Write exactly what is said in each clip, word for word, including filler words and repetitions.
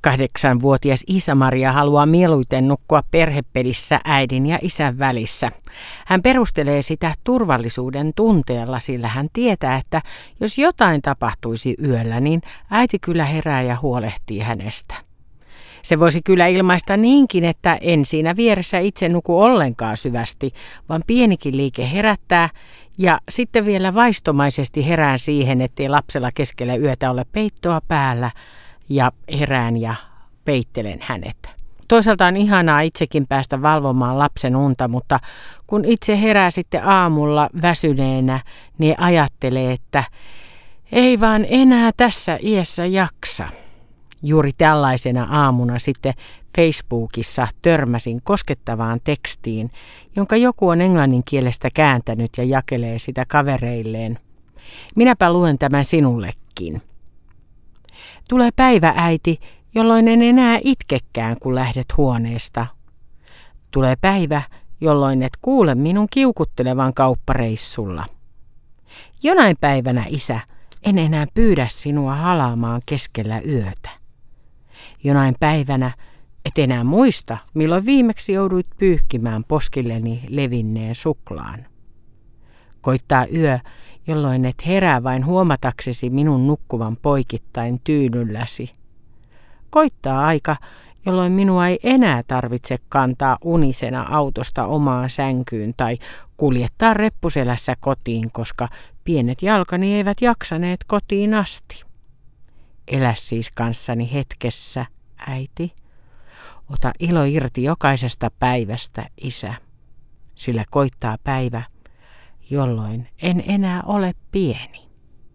Kahdeksanvuotias Iisa-Maria haluaa mieluiten nukkua perhepelissä äidin ja isän välissä. Hän perustelee sitä turvallisuuden tunteella, sillä hän tietää, että jos jotain tapahtuisi yöllä, niin äiti kyllä herää ja huolehtii hänestä. Se voisi kyllä ilmaista niinkin, että en siinä vieressä itse nuku ollenkaan syvästi, vaan pienikin liike herättää ja sitten vielä vaistomaisesti herään siihen, ettei lapsella keskellä yötä ole peittoa päällä ja herään ja peittelen hänet. Toisaalta on ihanaa itsekin päästä valvomaan lapsen unta, mutta kun itse herää sitten aamulla väsyneenä, niin ajattelee, että ei vaan enää tässä iässä jaksa. Juuri tällaisena aamuna sitten Facebookissa törmäsin koskettavaan tekstiin, jonka joku on englannin kielestä kääntänyt ja jakelee sitä kavereilleen. Minäpä luen tämän sinullekin. Tulee päivä, äiti, jolloin en enää itkekään, kun lähdet huoneesta. Tulee päivä, jolloin et kuule minun kiukuttelevan kauppareissulla. Jonain päivänä, isä, en enää pyydä sinua halaamaan keskellä yötä. Jonain päivänä et enää muista, milloin viimeksi jouduit pyyhkimään poskilleni levinneen suklaan. Koittaa yö, jolloin et herää vain huomataksesi minun nukkuvan poikittain tyynylläsi. Koittaa aika, jolloin minua ei enää tarvitse kantaa unisena autosta omaan sänkyyn tai kuljettaa reppuselässä kotiin, koska pienet jalkani eivät jaksaneet kotiin asti. Elä siis kanssani hetkessä, äiti. Ota ilo irti jokaisesta päivästä, isä, sillä koittaa päivä, jolloin en enää ole pieni.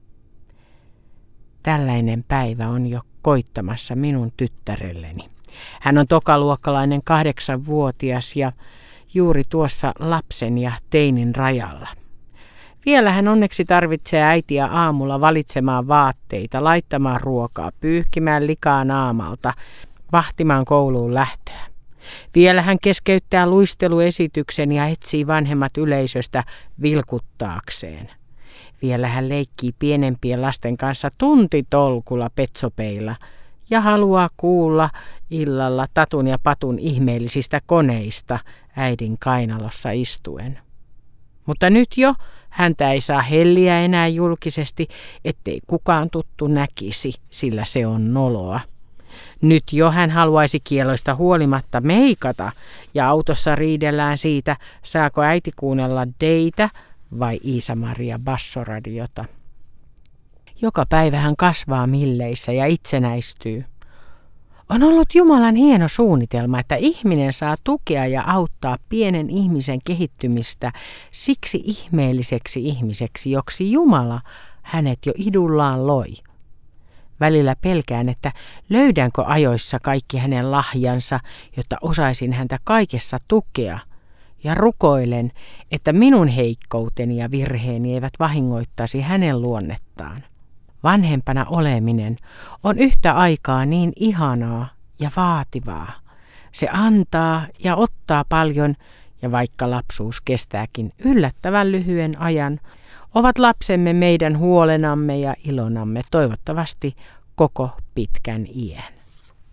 Tällainen päivä on jo koittamassa minun tyttärelleni. Hän on tokaluokkalainen kahdeksanvuotias ja juuri tuossa lapsen ja teinin rajalla. Vielä hän onneksi tarvitsee äitiä aamulla valitsemaan vaatteita, laittamaan ruokaa, pyyhkimään likaa naamalta, vahtimaan kouluun lähtöä. Vielä hän keskeyttää luisteluesityksen ja etsii vanhemmat yleisöstä vilkuttaakseen. Vielä hän leikkii pienempien lasten kanssa tuntitolkulla petsopeilla ja haluaa kuulla illalla Tatun ja Patun ihmeellisistä koneista äidin kainalossa istuen. Mutta nyt jo häntä ei saa helliä enää julkisesti, ettei kukaan tuttu näkisi, sillä se on noloa. Nyt jo hän haluaisi kieloista huolimatta meikata ja autossa riidellään siitä, saako äiti kuunnella Deitä vai Iisa-Maria bassoradiota. Joka päivä hän kasvaa milleissä ja itsenäistyy. On ollut Jumalan hieno suunnitelma, että ihminen saa tukea ja auttaa pienen ihmisen kehittymistä siksi ihmeelliseksi ihmiseksi, joksi Jumala hänet jo idullaan loi. Välillä pelkään, että löydänkö ajoissa kaikki hänen lahjansa, jotta osaisin häntä kaikessa tukea, ja rukoilen, että minun heikkouteni ja virheeni eivät vahingoittaisi hänen luonnettaan. Vanhempana oleminen on yhtä aikaa niin ihanaa ja vaativaa. Se antaa ja ottaa paljon, ja vaikka lapsuus kestääkin yllättävän lyhyen ajan, ovat lapsemme meidän huolenamme ja ilonamme toivottavasti koko pitkän iän.